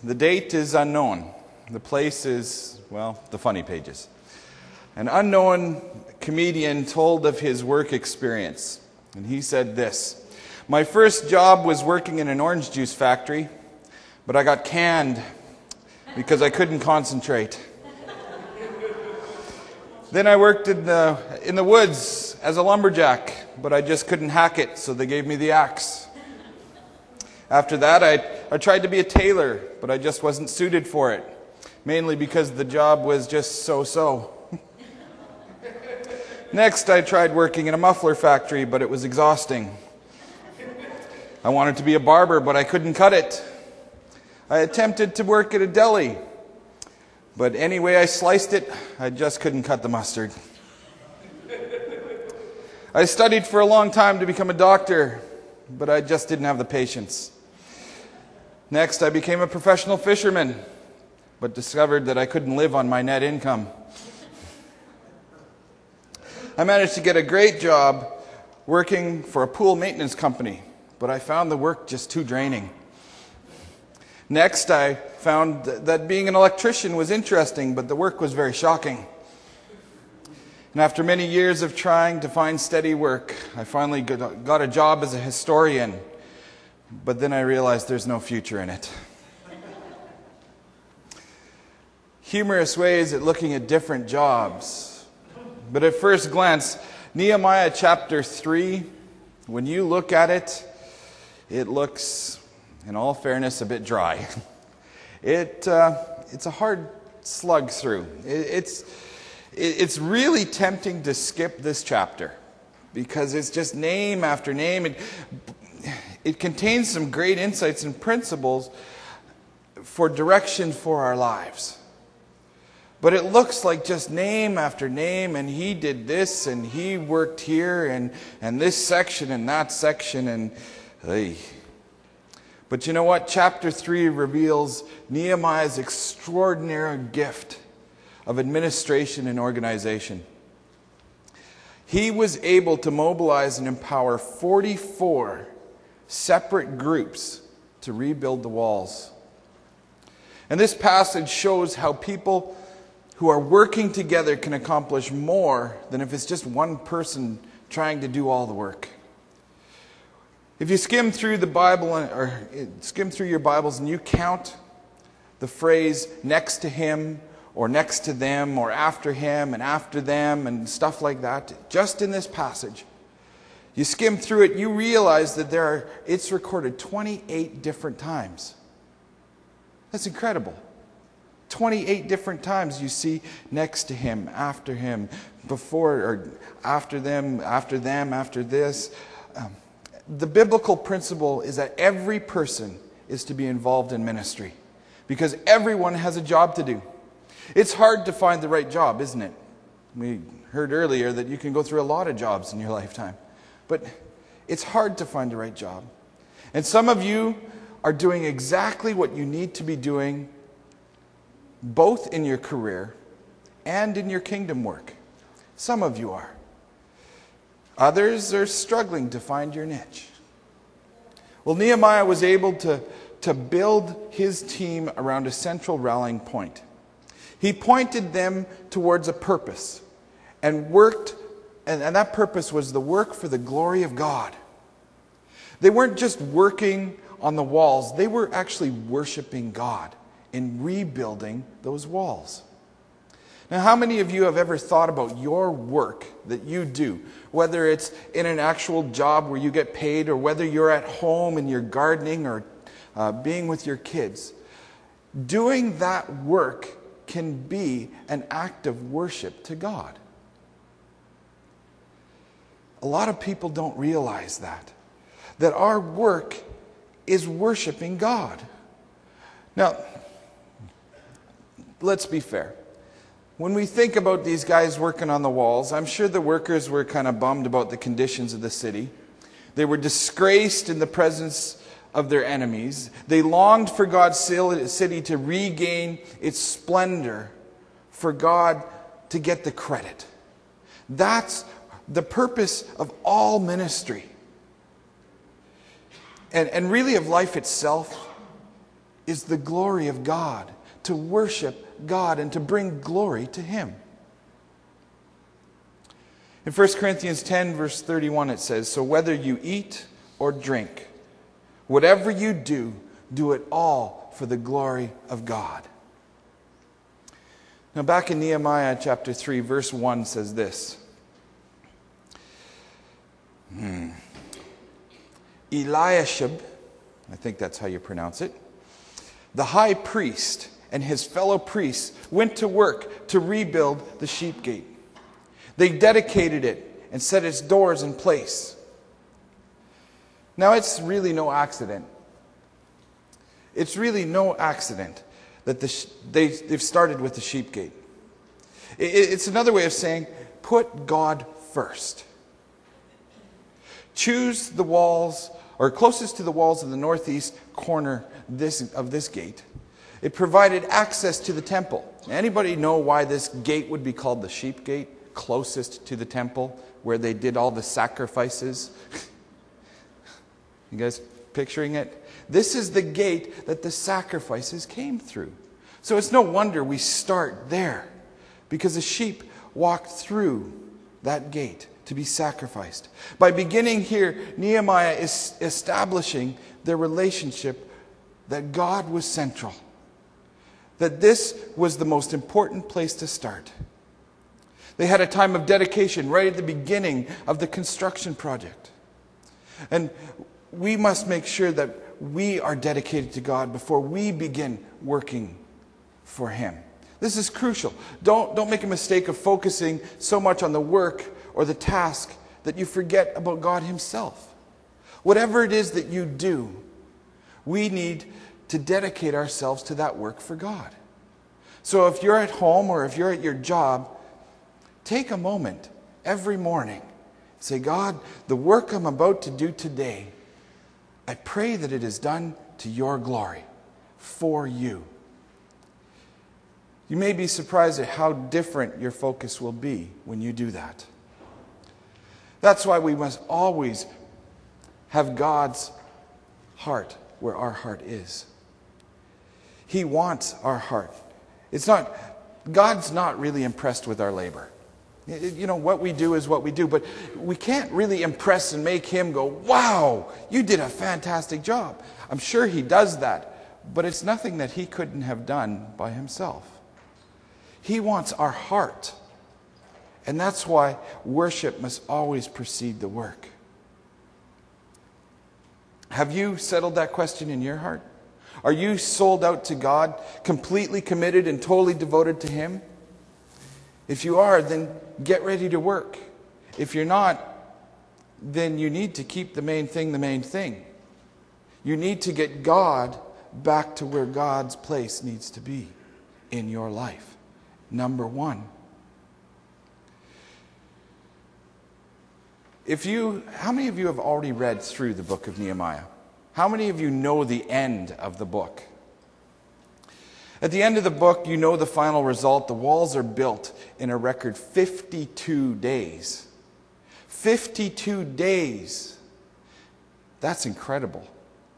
The date is unknown. The place is, well, the funny pages. An unknown comedian told of his work experience, and he said this: "My first job was working in an orange juice factory, but I got canned because I couldn't concentrate. Then I worked in the woods as a lumberjack, but I just couldn't hack it, so they gave me the axe. After that, I tried to be a tailor, but I just wasn't suited for it, mainly because the job was just so-so. Next, I tried working in a muffler factory, but it was exhausting. I wanted to be a barber, but I couldn't cut it. I attempted to work at a deli, but any way I sliced it, I just couldn't cut the mustard. I studied for a long time to become a doctor, but I just didn't have the patience. Next, I became a professional fisherman, but discovered that I couldn't live on my net income. I managed to get a great job working for a pool maintenance company, but I found the work just too draining. Next, I found that being an electrician was interesting, but the work was very shocking. And after many years of trying to find steady work, I finally got a job as a historian, but then I realized there's no future in it." Humorous ways at looking at different jobs. But at first glance, Nehemiah chapter 3, when you look at it, it looks, in all fairness, a bit dry. It's a hard slug through. It's really tempting to skip this chapter because it's just name after name. It contains some great insights and principles for direction for our lives. But it looks like just name after name, and he did this, and he worked here, and this section, and that section, and hey. But you know what? Chapter 3 reveals Nehemiah's extraordinary gift of administration and organization. He was able to mobilize and empower 44 separate groups to rebuild the walls. And this passage shows how people who are working together can accomplish more than if it's just one person trying to do all the work. If you skim through the Bible, or skim through your Bibles, and you count the phrase next to him, or next to them, or after him, and after them, and stuff like that, just in this passage, you skim through it, you realize that it's recorded 28 different times. That's incredible. 28 different times you see next to him, after him, before or after them, after this. The biblical principle is that every person is to be involved in ministry because everyone has a job to do. It's hard to find the right job, isn't it? We heard earlier that you can go through a lot of jobs in your lifetime, but it's hard to find the right job. And some of you are doing exactly what you need to be doing, both in your career and in your kingdom work. Some of you are. Others are struggling to find your niche. Well, Nehemiah was able to build his team around a central rallying point. He pointed them towards a purpose and worked, and that purpose was the work for the glory of God. They weren't just working on the walls, they were actually worshiping God in rebuilding those walls. Now, how many of you have ever thought about your work that you do, whether it's in an actual job where you get paid, or whether you're at home and you're gardening, or being with your kids? Doing that work can be an act of worship to God. A lot of people don't realize that our work is worshiping God. Now, let's be fair. When we think about these guys working on the walls, I'm sure the workers were kind of bummed about the conditions of the city. They were disgraced in the presence of their enemies. They longed for God's city to regain its splendor, for God to get the credit. That's the purpose of all ministry. And really of life itself. is the glory of God, to worship God and to bring glory to Him. In 1 Corinthians 10, verse 31, it says, "So whether you eat or drink, whatever you do, do it all for the glory of God." Now back in Nehemiah chapter 3, verse 1 says this. Eliashib, I think that's how you pronounce it, the high priest and his fellow priests went to work to rebuild the sheep gate. They dedicated it and set its doors in place. Now, it's really no accident. It's really no accident that they've started with the sheep gate. It's another way of saying, put God first. Choose the walls, or closest to the walls of the northeast corner of this gate. It provided access to the temple. Anybody know why this gate would be called the sheep gate? Closest to the temple, where they did all the sacrifices. You guys picturing it? This is the gate that the sacrifices came through. So it's no wonder we start there, because the sheep walked through that gate to be sacrificed. By beginning here, Nehemiah is establishing their relationship that God was central, that this was the most important place to start. They had a time of dedication right at the beginning of the construction project. And we must make sure that we are dedicated to God before we begin working for Him. This is crucial. Don't make a mistake of focusing so much on the work or the task that you forget about God Himself. Whatever it is that you do, we need to dedicate ourselves to that work for God. So if you're at home or if you're at your job, take a moment every morning. Say, God, the work I'm about to do today, I pray that it is done to your glory, for you. You may be surprised at how different your focus will be when you do that. That's why we must always have God's heart where our heart is. He wants our heart. God's not really impressed with our labor. You know, what we do is what we do, but we can't really impress and make Him go, wow, you did a fantastic job. I'm sure He does that, but it's nothing that He couldn't have done by Himself. He wants our heart, and that's why worship must always precede the work. Have you settled that question in your heart? Are you sold out to God, completely committed and totally devoted to Him? If you are, then get ready to work. If you're not, then you need to keep the main thing the main thing. You need to get God back to where God's place needs to be in your life. Number one. How many of you have already read through the book of Nehemiah? How many of you know the end of the book? At the end of the book, you know the final result. The walls are built in a record 52 days. 52 days. That's incredible.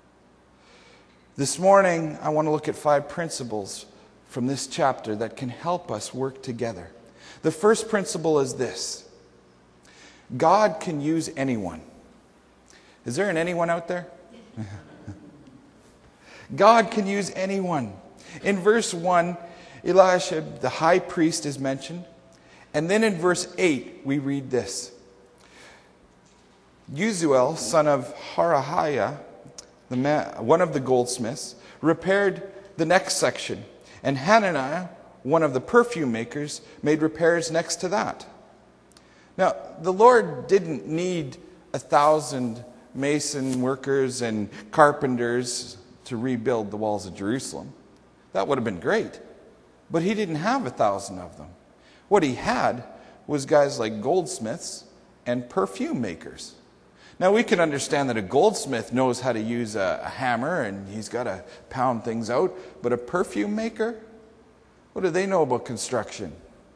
This morning, I want to look at 5 principles from this chapter that can help us work together. The first principle is this: God can use anyone. Is there an anyone out there? God can use anyone. In verse 1, Eliashib, the high priest, is mentioned. And then in verse 8, we read this. Uziel, son of Harahiah, one of the goldsmiths, repaired the next section. And Hananiah, one of the perfume makers, made repairs next to that. Now, the Lord didn't need 1,000 mason workers and carpenters to rebuild the walls of Jerusalem. That would have been great. But He didn't have 1,000 of them. What He had was guys like goldsmiths and perfume makers. Now, we can understand that a goldsmith knows how to use a hammer and he's got to pound things out. But a perfume maker? What do they know about construction?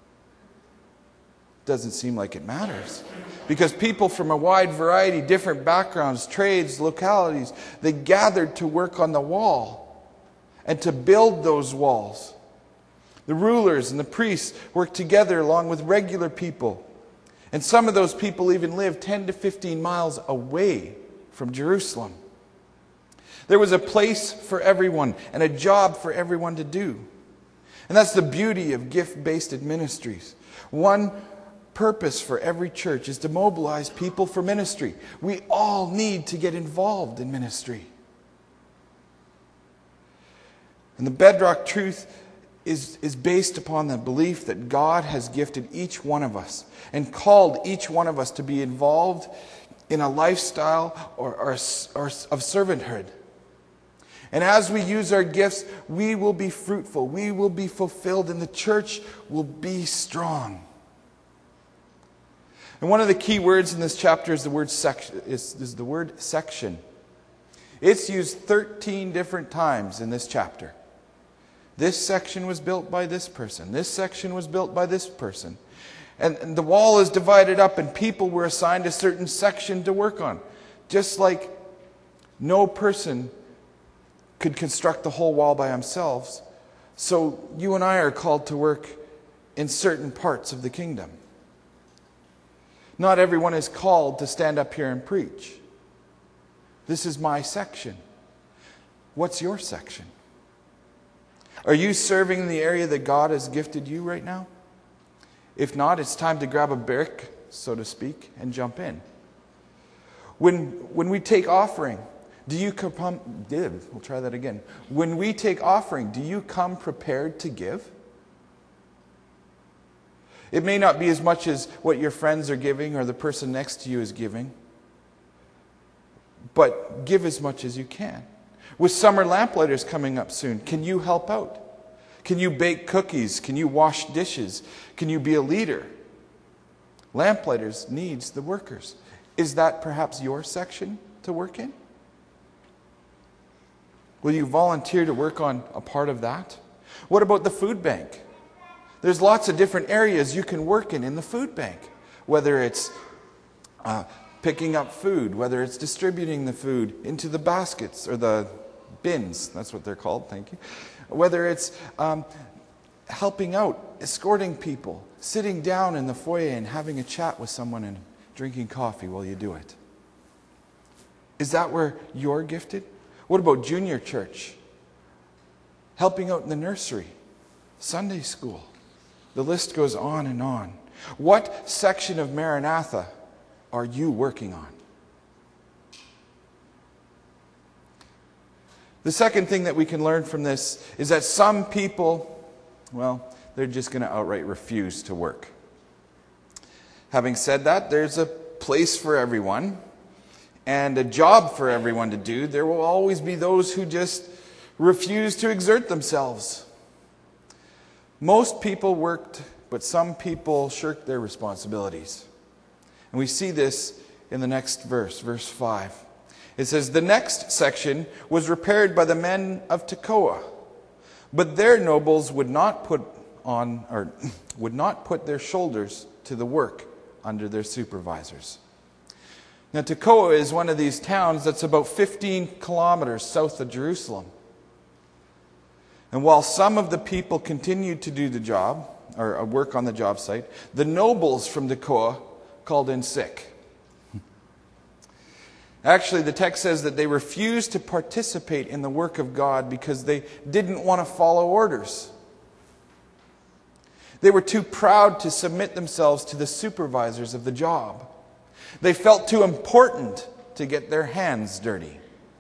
Doesn't seem like it matters. Because people from a wide variety, different backgrounds, trades, localities, they gathered to work on the wall. and to build those walls. The rulers and the priests worked together along with regular people. And some of those people even lived 10 to 15 miles away from Jerusalem. There was a place for everyone and a job for everyone to do. And that's the beauty of gift-based ministries. One purpose for every church is to mobilize people for ministry. We all need to get involved in ministry. And the bedrock truth is based upon the belief that God has gifted each one of us and called each one of us to be involved in a lifestyle or of servanthood. And as we use our gifts, we will be fruitful, we will be fulfilled, and the church will be strong. And one of the key words in this chapter is the word section. Is the word section. It's used 13 different times in this chapter. This section was built by this person. This section was built by this person. And the wall is divided up, and people were assigned a certain section to work on. Just like no person could construct the whole wall by themselves, so you and I are called to work in certain parts of the kingdom. Not everyone is called to stand up here and preach. This is my section. What's your section? Are you serving in the area that God has gifted you right now? If not, it's time to grab a brick, so to speak, and jump in. When we take offering, do you come... We'll try that again. When we take offering, do you come prepared to give? It may not be as much as what your friends are giving or the person next to you is giving, but give as much as you can. With summer lamplighters coming up soon, can you help out? Can you bake cookies? Can you wash dishes? Can you be a leader? Lamplighters needs the workers. Is that perhaps your section to work in? Will you volunteer to work on a part of that? What about the food bank? There's lots of different areas you can work in the food bank. Whether it's picking up food, whether it's distributing the food into the baskets or the bins, that's what they're called, thank you. Whether it's helping out, escorting people, sitting down in the foyer and having a chat with someone and drinking coffee while you do it. Is that where you're gifted? What about junior church? Helping out in the nursery, Sunday school. The list goes on and on. What section of Maranatha are you working on? The second thing that we can learn from this is that some people, well, they're just going to outright refuse to work. Having said that, there's a place for everyone and a job for everyone to do. There will always be those who just refuse to exert themselves. Most people worked, but some people shirked their responsibilities. And we see this in the next verse, verse 5. It says, "The next section was repaired by the men of Tekoa, but their nobles would not put their shoulders to the work under their supervisors." Now, Tekoa is one of these towns that's about 15 kilometers south of Jerusalem. And while some of the people continued to do the job, or work on the job site, the nobles from Tekoa called in sick. Actually, the text says that they refused to participate in the work of God because they didn't want to follow orders. They were too proud to submit themselves to the supervisors of the job. They felt too important to get their hands dirty.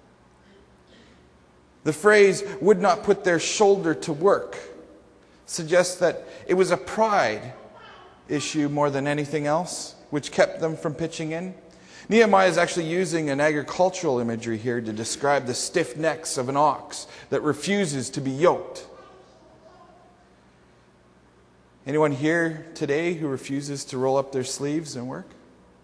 The phrase, "would not put their shoulder to work," suggests that it was a pride issue more than anything else, which kept them from pitching in. Nehemiah is actually using an agricultural imagery here to describe the stiff necks of an ox that refuses to be yoked. Anyone here today who refuses to roll up their sleeves and work?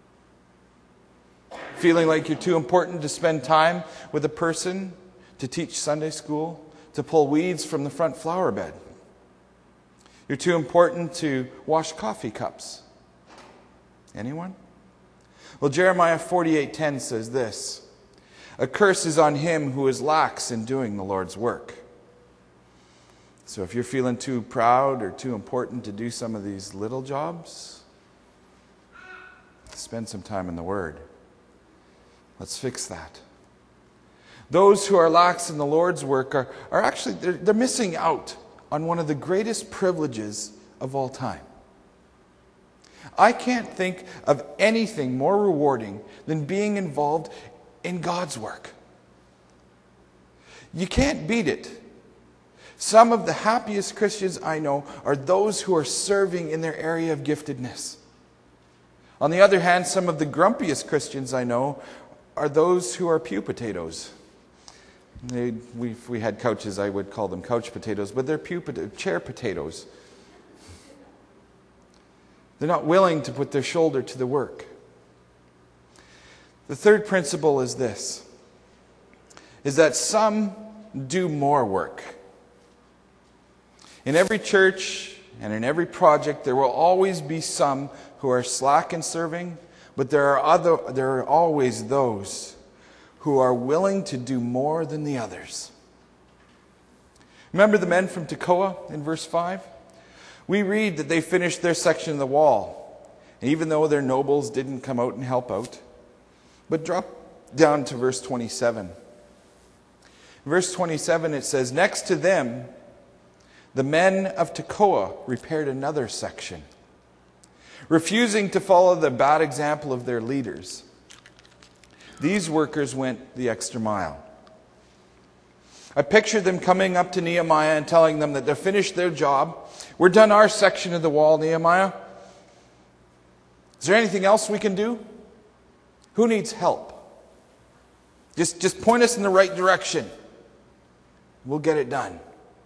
Feeling like you're too important to spend time with a person, to teach Sunday school, to pull weeds from the front flower bed. You're too important to wash coffee cups. Anyone? Well, Jeremiah 48:10 says this, "A curse is on him who is lax in doing the Lord's work." So if you're feeling too proud or too important to do some of these little jobs, spend some time in the Word. Let's fix that. Those who are lax in the Lord's work are actually, they're missing out on one of the greatest privileges of all time. I can't think of anything more rewarding than being involved in God's work. You can't beat it. Some of the happiest Christians I know are those who are serving in their area of giftedness. On the other hand, some of the grumpiest Christians I know are those who are pew potatoes. If we had couches, I would call them couch potatoes, but they're chair potatoes. They're not willing to put their shoulder to the work. The third principle is this, is that some do more work. In every church and in every project, there will always be some who are slack in serving, but there are always those who are willing to do more than the others. Remember the men from Tekoa in verse 5? We read that they finished their section of the wall, even though their nobles didn't come out and help out. But drop down to verse 27. In verse 27 it says, next to them, the men of Tekoa repaired another section, refusing to follow the bad example of their leaders. These workers went the extra mile. I pictured them coming up to Nehemiah and telling them that they've finished their job. We're done our section of the wall, Nehemiah. Is there anything else we can do? Who needs help? Just point us in the right direction. We'll get it done.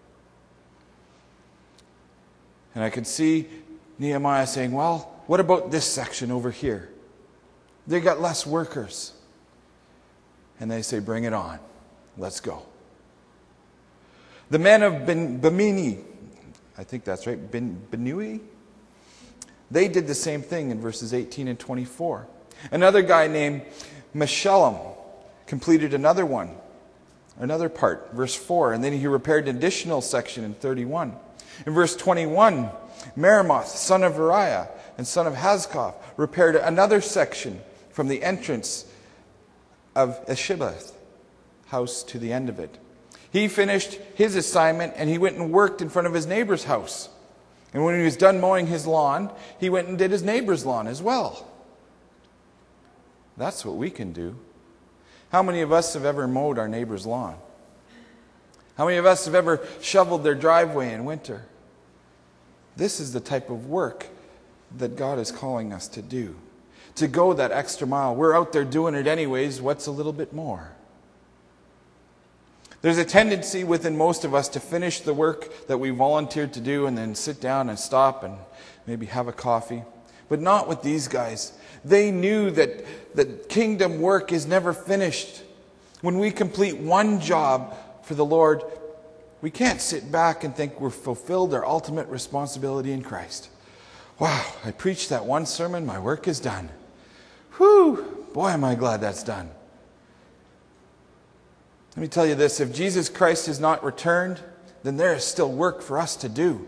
And I could see Nehemiah saying, well, what about this section over here? They got less workers. And they say, bring it on. Let's go. The men of Bimini, I think that's right, Binui, they did the same thing in verses 18 and 24. Another guy named Meshullam completed another part, verse 4, and then he repaired an additional section in 31. In verse 21, Meremoth, son of Uriah and son of Hazkoff, repaired another section from the entrance of Eshibeth house to the end of it. He finished his assignment and he went and worked in front of his neighbor's house. And when he was done mowing his lawn, he went and did his neighbor's lawn as well. That's what we can do. How many of us have ever mowed our neighbor's lawn? How many of us have ever shoveled their driveway in winter? This is the type of work that God is calling us to do. To go that extra mile. We're out there doing it anyways. What's a little bit more? There's a tendency within most of us to finish the work that we volunteered to do and then sit down and stop and maybe have a coffee. But not with these guys. They knew that kingdom work is never finished. When we complete one job for the Lord, we can't sit back and think we're fulfilled our ultimate responsibility in Christ. Wow, I preached that one sermon, my work is done. Whew, boy am I glad that's done. Let me tell you this, if Jesus Christ has not returned, then there is still work for us to do.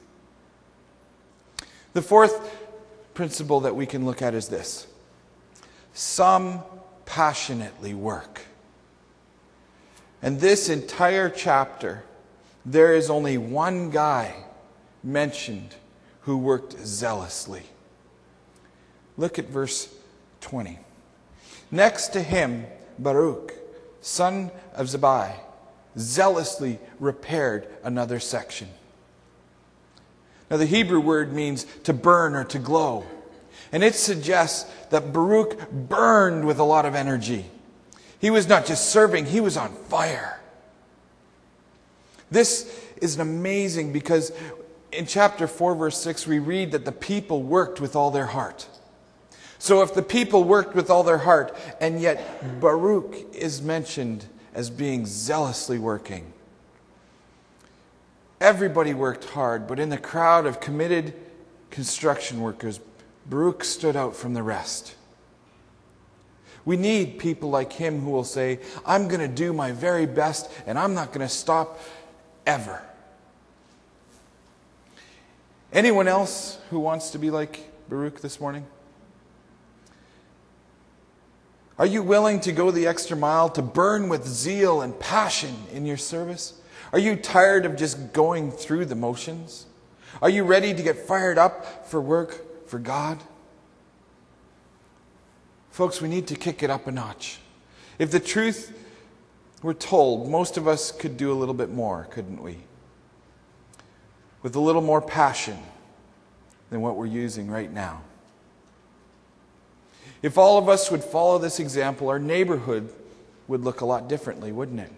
The fourth principle that we can look at is this. Some passionately work. And this entire chapter, there is only one guy mentioned who worked zealously. Look at verse 20. Next to him, Baruch, son of Zabbai, zealously repaired another section. Now the Hebrew word means to burn or to glow. And it suggests that Baruch burned with a lot of energy. He was not just serving, he was on fire. This is amazing because in chapter 4 verse 6 we read that the people worked with all their heart. So if the people worked with all their heart, and yet Baruch is mentioned as being zealously working. Everybody worked hard, but in the crowd of committed construction workers, Baruch stood out from the rest. We need people like him who will say, I'm going to do my very best, and I'm not going to stop ever. Anyone else who wants to be like Baruch this morning? Are you willing to go the extra mile, to burn with zeal and passion in your service? Are you tired of just going through the motions? Are you ready to get fired up for work for God? Folks, we need to kick it up a notch. If the truth were told, most of us could do a little bit more, couldn't we? With a little more passion than what we're using right now. If all of us would follow this example, our neighborhood would look a lot differently, wouldn't it?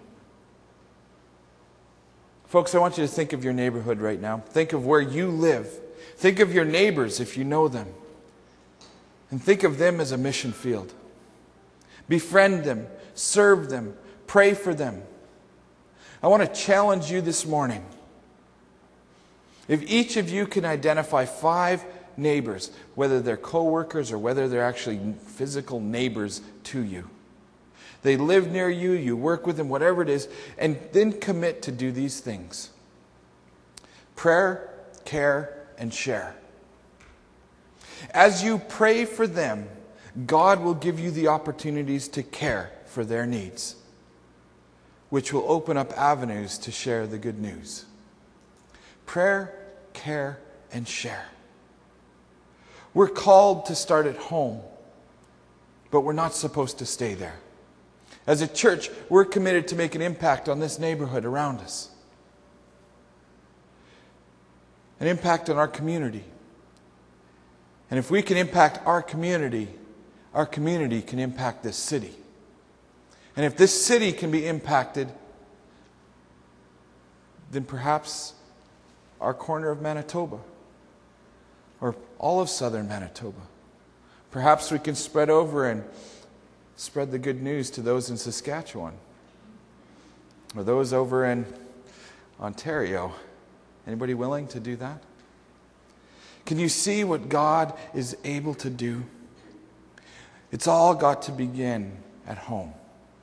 Folks, I want you to think of your neighborhood right now. Think of where you live. Think of your neighbors if you know them. And think of them as a mission field. Befriend them, serve them, pray for them. I want to challenge you this morning. If each of you can identify 5 neighbors, whether they're co-workers or whether they're actually physical neighbors to you. They live near you, you work with them, whatever it is, and then commit to do these things. Prayer, care, and share. As you pray for them, God will give you the opportunities to care for their needs, which will open up avenues to share the good news. Prayer, care, and share. We're called to start at home, but we're not supposed to stay there. As a church, we're committed to make an impact on this neighborhood around us. An impact on our community. And if we can impact our community can impact this city. And if this city can be impacted, then perhaps our corner of Manitoba, or all of southern Manitoba. Perhaps we can spread over and spread the good news to those in Saskatchewan, or those over in Ontario. Anybody willing to do that? Can you see what God is able to do? It's all got to begin at home.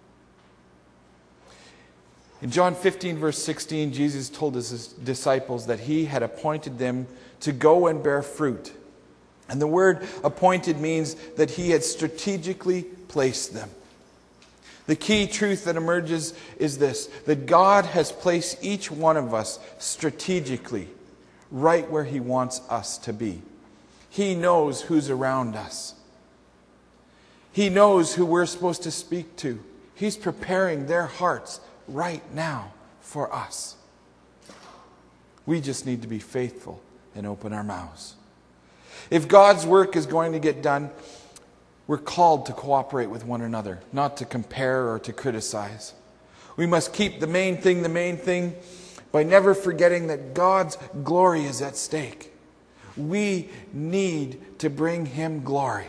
In John 15, verse 16, Jesus told his disciples that he had appointed them to go and bear fruit. And the word appointed means that he had strategically placed them. The key truth that emerges is this, that God has placed each one of us strategically right where he wants us to be. He knows who's around us. He knows who we're supposed to speak to. He's preparing their hearts right now for us. We just need to be faithful and open our mouths. If God's work is going to get done, we're called to cooperate with one another, not to compare or to criticize. We must keep the main thing, by never forgetting that God's glory is at stake. We need to bring him glory.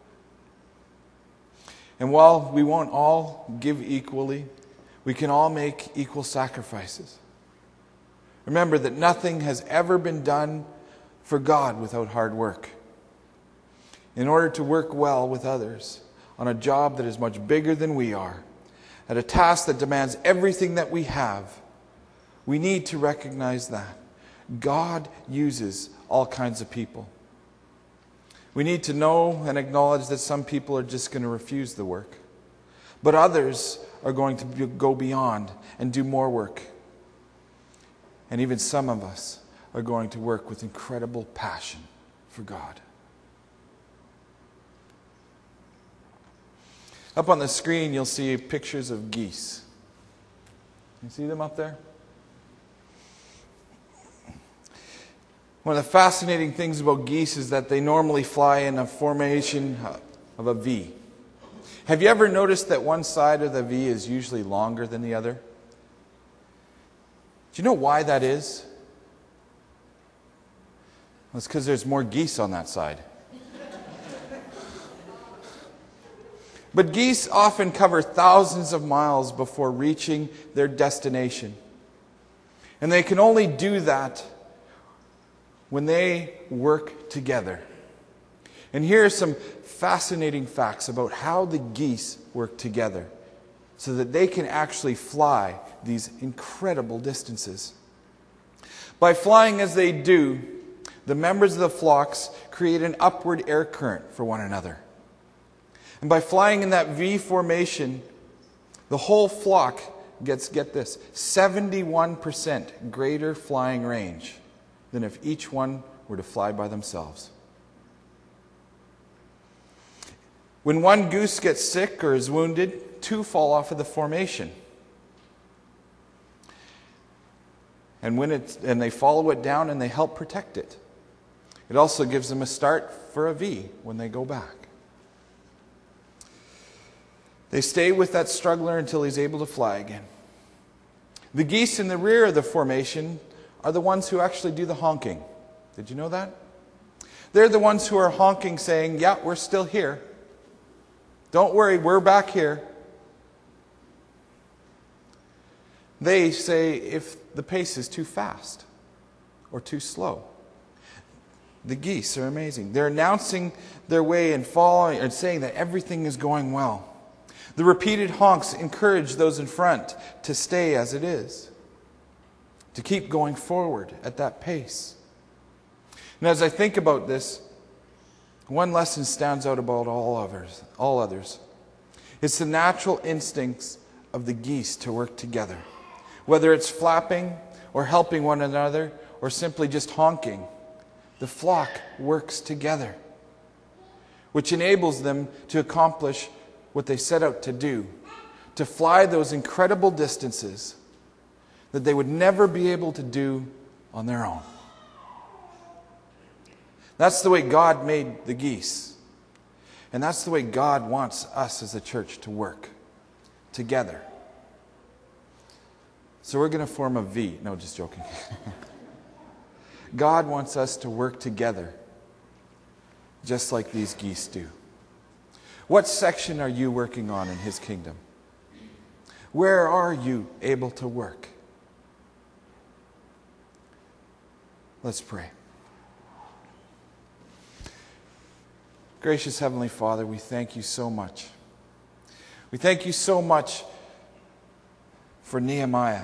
And while we won't all give equally, we can all make equal sacrifices. Remember that nothing has ever been done for God without hard work. In order to work well with others on a job that is much bigger than we are, at a task that demands everything that we have, we need to recognize that God uses all kinds of people. We need to know and acknowledge that some people are just going to refuse the work, but others are going to go beyond and do more work. And even some of us are going to work with incredible passion for God. Up on the screen, you'll see pictures of geese. You see them up there? One of the fascinating things about geese is that they normally fly in a formation of a V. Have you ever noticed that one side of the V is usually longer than the other? Do you know why that is? Well, it's because there's more geese on that side. But geese often cover thousands of miles before reaching their destination. And they can only do that when they work together. And here are some fascinating facts about how the geese work together so that they can actually fly these incredible distances. By flying as they do, the members of the flocks create an upward air current for one another. And by flying in that V formation, the whole flock gets, get this, 71% greater flying range than if each one were to fly by themselves. When one goose gets sick or is wounded, 2 fall off of the formation. And they follow it down and they help protect it. It also gives them a start for a V when they go back. They stay with that struggler until he's able to fly again. The geese in the rear of the formation are the ones who actually do the honking. Did you know that? They're the ones who are honking, saying, yeah, we're still here. Don't worry, we're back here. They say if the pace is too fast or too slow. The geese are amazing. They're announcing their way and following and saying that everything is going well. The repeated honks encourage those in front to stay as it is, to keep going forward at that pace. And as I think about this, one lesson stands out about all others. It's the natural instincts of the geese to work together. Whether it's flapping or helping one another or simply just honking, the flock works together, which enables them to accomplish what they set out to do, to fly those incredible distances that they would never be able to do on their own. That's the way God made the geese. And that's the way God wants us as a church to work together. So we're going to form a V. No, just joking. God wants us to work together, just like these geese do. What section are you working on in His kingdom? Where are you able to work? Let's pray. Gracious Heavenly Father, we thank you so much. We thank you so much for Nehemiah,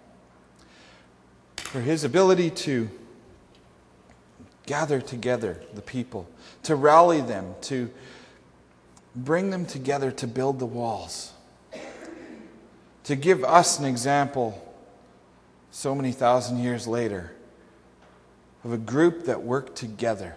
for his ability to gather together the people, to rally them, to bring them together to build the walls, to give us an example so many thousand years later of a group that worked together.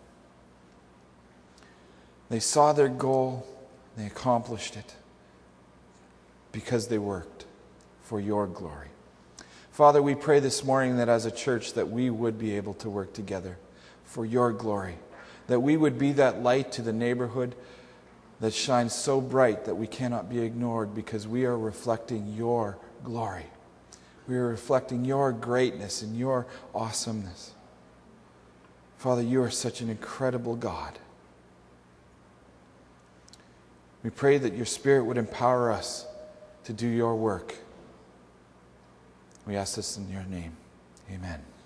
They saw their goal, they accomplished it because they worked for your glory. Father, we pray this morning that as a church that we would be able to work together for your glory, that we would be that light to the neighborhood that shines so bright that we cannot be ignored because we are reflecting your glory. We are reflecting your greatness and your awesomeness. Father, you are such an incredible God. We pray that your Spirit would empower us to do your work. We ask this in your name. Amen.